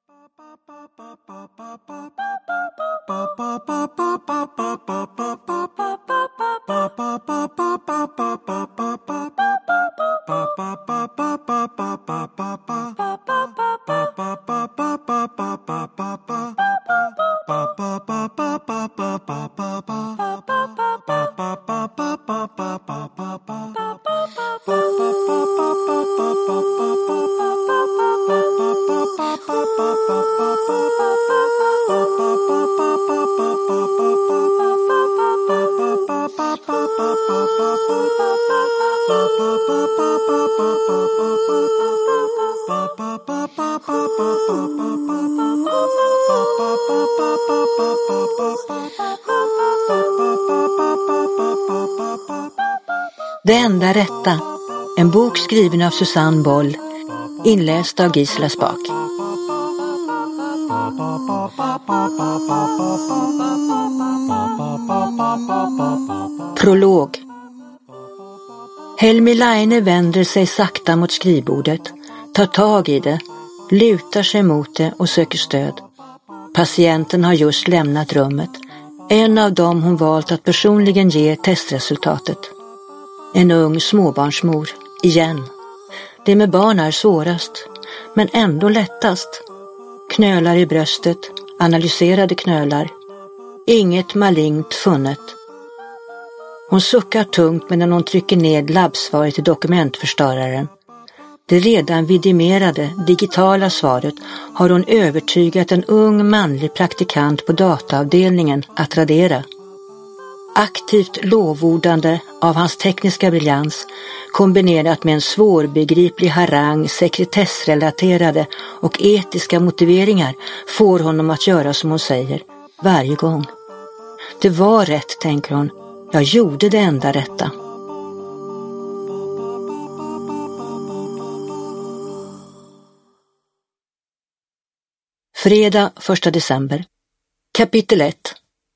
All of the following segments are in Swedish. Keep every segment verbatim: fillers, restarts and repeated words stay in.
Det enda rätta. En bok skriven av Susanne Boll, inläst av Gisela Spak. Prolog. Helmi Laine vänder sig sakta mot skrivbordet, tar tag i det, lutar sig mot det och söker stöd. Patienten har just lämnat rummet, en av dem hon valt att personligen ge testresultatet. En ung småbarnsmor, igen. Det med barn är svårast, men ändå lättast. Knölar i bröstet, analyserade knölar. Inget malignt funnet. Hon suckar tungt medan hon trycker ned labbsvaret i dokumentförstöraren. Det redan vidimerade, digitala svaret har hon övertygat en ung manlig praktikant på dataavdelningen att radera. Aktivt lovordande av hans tekniska briljans kombinerat med en svårbegriplig harang sekretessrelaterade och etiska motiveringar får honom att göra som hon säger, varje gång. Det var rätt, tänker hon. Jag gjorde det enda rätta. Fredag första december. Kapitel ett.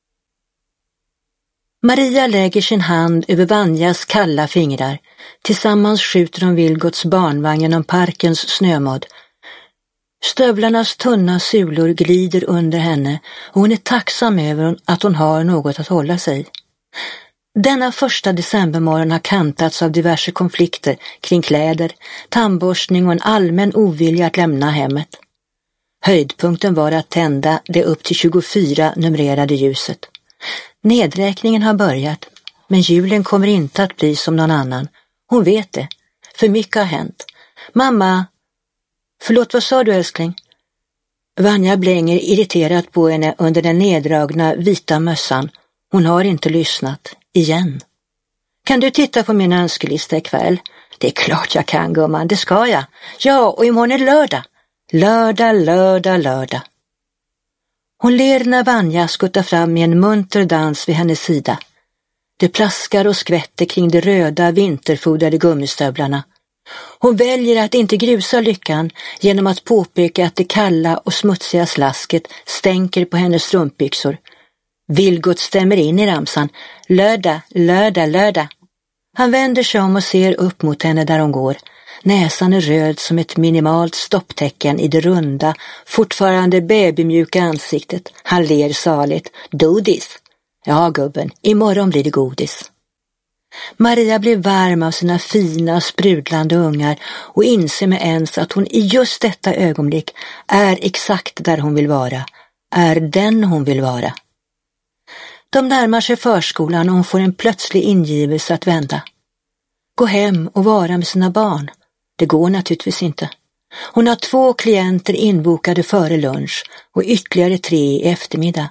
Maria lägger sin hand över Vanjas kalla fingrar. Tillsammans skjuter de Vilgots barnvagn genom parkens snömodd. Stövlarnas tunna sulor glider under henne och hon är tacksam över att hon har något att hålla sig. Denna första decembermorgon har kantats av diverse konflikter kring kläder, tandborstning och en allmän ovilja att lämna hemmet. Höjdpunkten var att tända det upp till tjugofyra numrerade ljuset. Nedräkningen har börjat, men julen kommer inte att bli som någon annan. Hon vet det. För mycket har hänt. Mamma! Förlåt, vad sa du, älskling? Vanja blänger irriterat på henne under den neddragna vita mössan. Hon har inte lyssnat. Igen. Kan du titta på min önskelista ikväll? Det är klart jag kan, gumman. Det ska jag. Ja, och imorgon är lördag. Lördag, lördag, lördag. Hon ler när Vanja skuttar fram i en munter dans vid hennes sida. Det plaskar och skvätter kring de röda vinterfodrade gummistövlarna. Hon väljer att inte grusa lyckan genom att påpeka att det kalla och smutsiga slasket stänker på hennes strumpbyxor. Vilgot stämmer in i ramsan. Lördag, lördag, lördag. Han vänder sig om och ser upp mot henne där hon går. Näsan är röd som ett minimalt stopptecken i det runda, fortfarande babymjuka ansiktet. Han ler saligt. Godis. Ja, gubben, imorgon blir det godis. Maria blir varm av sina fina, sprudlande ungar och inser med ens att hon i just detta ögonblick är exakt där hon vill vara. Är den hon vill vara. De närmar sig förskolan och hon får en plötslig ingivelse att vända. Gå hem och vara med sina barn. Det går naturligtvis inte. Hon har två klienter inbokade före lunch och ytterligare tre i eftermiddag.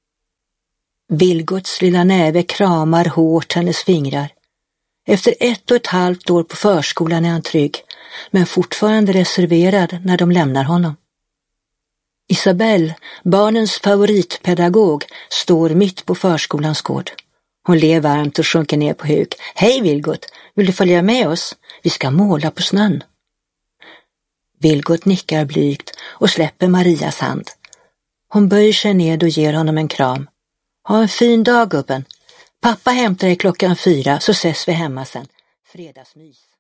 Vilgots lilla näve kramar hårt hennes fingrar. Efter ett och ett halvt år på förskolan är han trygg, men fortfarande reserverad när de lämnar honom. Isabelle, barnens favoritpedagog, står mitt på förskolans gård. Hon ler varmt och sjunker ner på huk. Hej Vilgot, vill du följa med oss? Vi ska måla på snön. Vilgot nickar blygt och släpper Marias hand. Hon böjer sig ned och ger honom en kram. Ha en fin dag, gubben. Pappa hämtar dig klockan fyra så ses vi hemma sen. Fredagsmys.